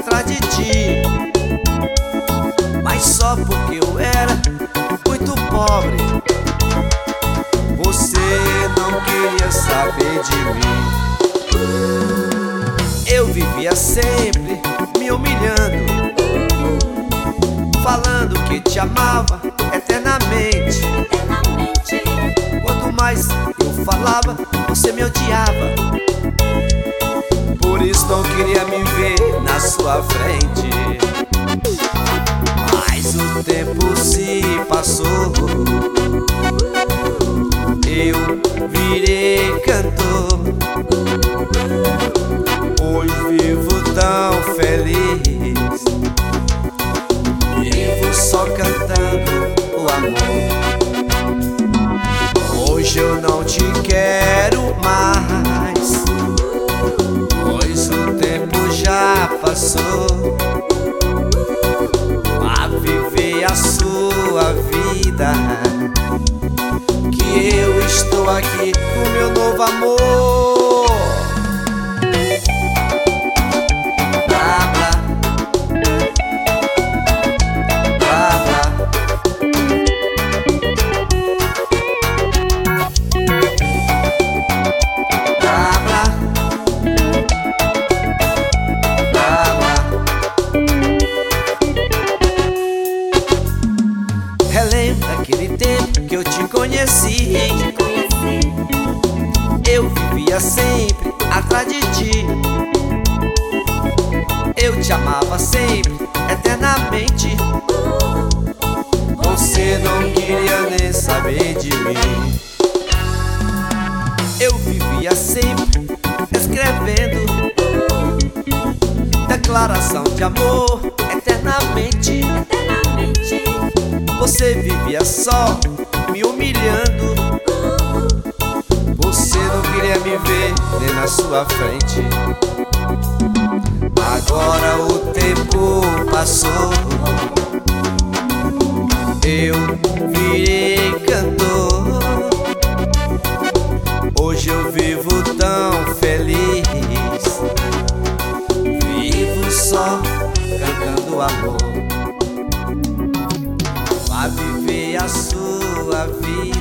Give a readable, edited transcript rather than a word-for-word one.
atrás de ti, mas só porque eu era muito pobre. Você não queria saber de mim. Eu vivia sempre me humilhando, falando que te amava eternamente. Quanto mais eu falava, você me odiava. Por isso não queria me ver na sua frente. Mas o tempo se passou, eu virei cantor. Hoje vivo tão feliz, vivo só cantando o amor. Hoje eu não te quero mais, pois o tempo já passou. Vá viver a sua vida, que eu estou aqui com meu novo amor. Blá, blá, blá, blá. Blá, blá, blá, blá. Relembra aquele tempo que eu te conheci. Eu vivia sempre atrás de ti, eu te amava sempre, eternamente. Você não queria nem saber de mim. Eu vivia sempre escrevendo declaração de amor eternamente. Você vivia só me humilhando. Você não queria me ver nem na sua frente. Agora o tempo passou, eu virei cantor. Hoje eu vivo tão feliz, vivo só cantando amor. Vá viver a sua vida,